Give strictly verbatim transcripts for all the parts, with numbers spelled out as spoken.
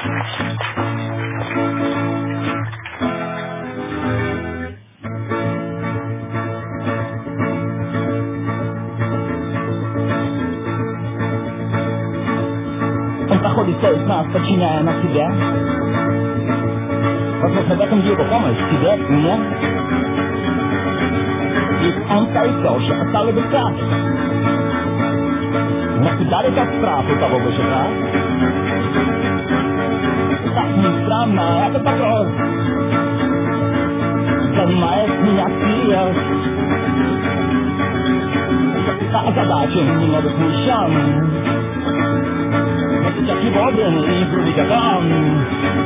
Он проходит сквозь нас, подчиняя нас себе. Возможно, в этом его помощь тебе и мне. Ведь он стоит тоже, осталось бы страх. Но всегда ли тот страх, у кого выше прав? Как ни странно, этот вопрос занимает меня всерьез. Я озадачен, немного смущен. Но сейчас его время и грубый он.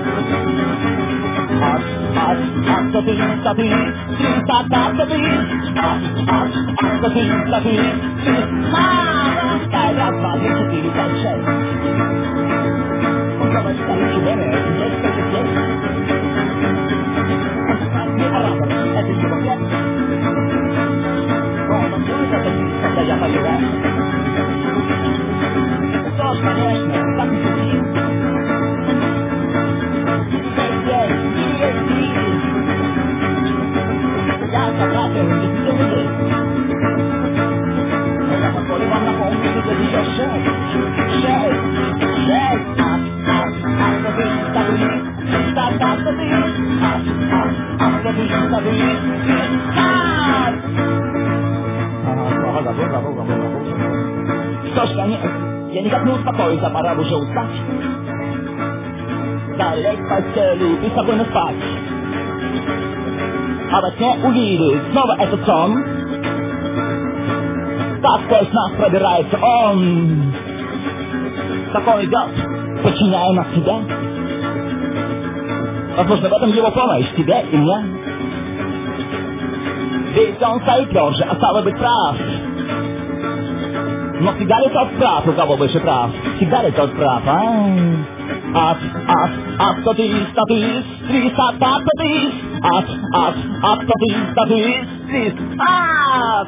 Ах, ах, ах, что ты, что ты, ты, та, та, что ты. Ах, ах, ах, что ты, что ты, ты. Мама, дай, раз, два, три, четыре, пять, шесть. Он говорит, что лучше время, здесь, только здесь. Он прекрасный оратор, это его пьес. Он танцует этот бит, когда я поживаю. Что ж, конечно, так и сидит. Я согласен, если вы здесь. Но я позволю вам напомнить, что еще шесть, шесть, шесть. Ах, ах, ах, что ты, что ты, та, та, что ты. Ах, ах, ах, что ты, что ты, ты, ах. Ага, забыл, забыл, забыл, забыл. Что ж, я не, я никак не успокоюсь, пора уже устать. Залечь в постели и спокойно спать. А во сне увидеть снова этот сон. Как сквозь нас пробирается он. Как он идет, подчиняя нас себе. Возможно, в этом его помощь тебе и мне. Ведь он стоит тверже, а стало быть прав. Но всегда ли тот прав, у кого выше прав? Всегда ли тот прав, а? Ах, ах, ах, что ты, что ты, триста, так, что ты. Ах, ах, ах, что ты, что ты, триста, ах.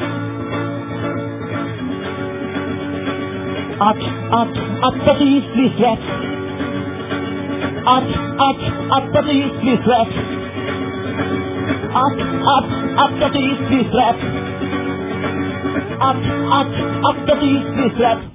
Ах, ах, ах, что ты, триста. Ах, ах, ах, что ты, триста. Ах, ах, ах, что ты, триста. Ах, ах, ах, что ты, триста.